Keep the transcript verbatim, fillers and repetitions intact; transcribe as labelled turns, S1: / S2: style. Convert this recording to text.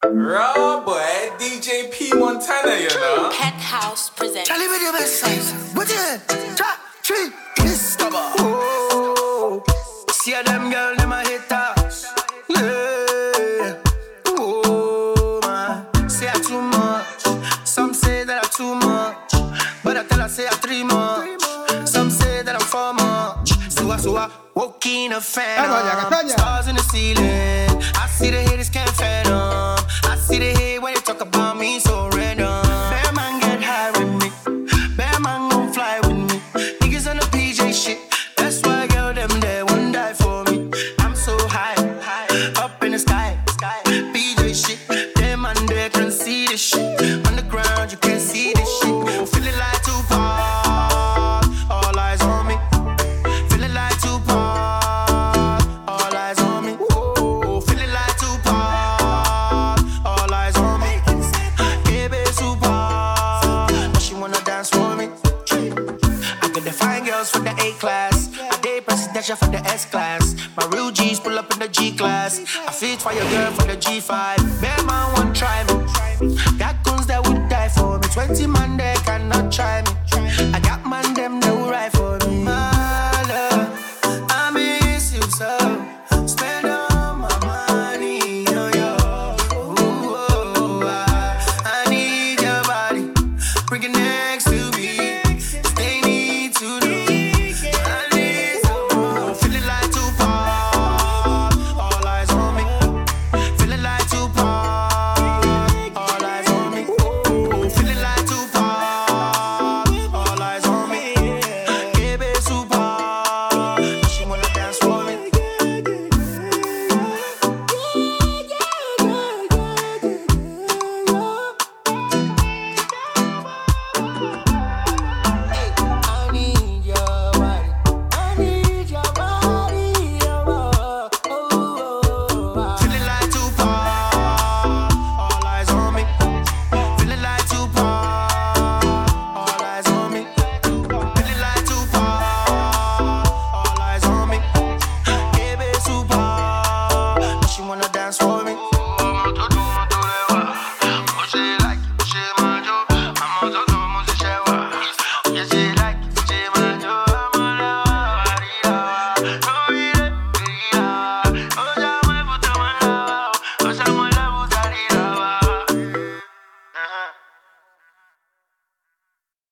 S1: Raw boy, D J P Montana, you know.
S2: Penthouse presents.
S3: Charlie with your best size. What it? Top three. Discover. Oh, see them girl, them a haters. Yeah. Oh man, say I too much. Some say that I too much, but I tell her say I three much. Some say that I'm four much. So I, so I woke in a fan. Stars in the ceiling. I see the haters can't fathom. I see the hate when they talk about me so random. Bear man get high with me. Bear man gon' fly with me. Niggas on the P J shit. That's why girl them there won't die for me. I'm so high, up in the sky. P J shit. Them man there can see this shit. On the ground you can't see this shit. Feeling like Tupac. All eyes on me. Feeling like Tupac. All eyes on me. Whoa. Feeling like Tupac. All eyes on me. Baby super. But she wanna dance for me. I got the fine girls from the A class. I date presidential for the S class. My real G's pull up in the G class. I fit for your girl for the G five. Bear man won't try me. Got guns that would die for me. Twenty man there cannot try me. I got man there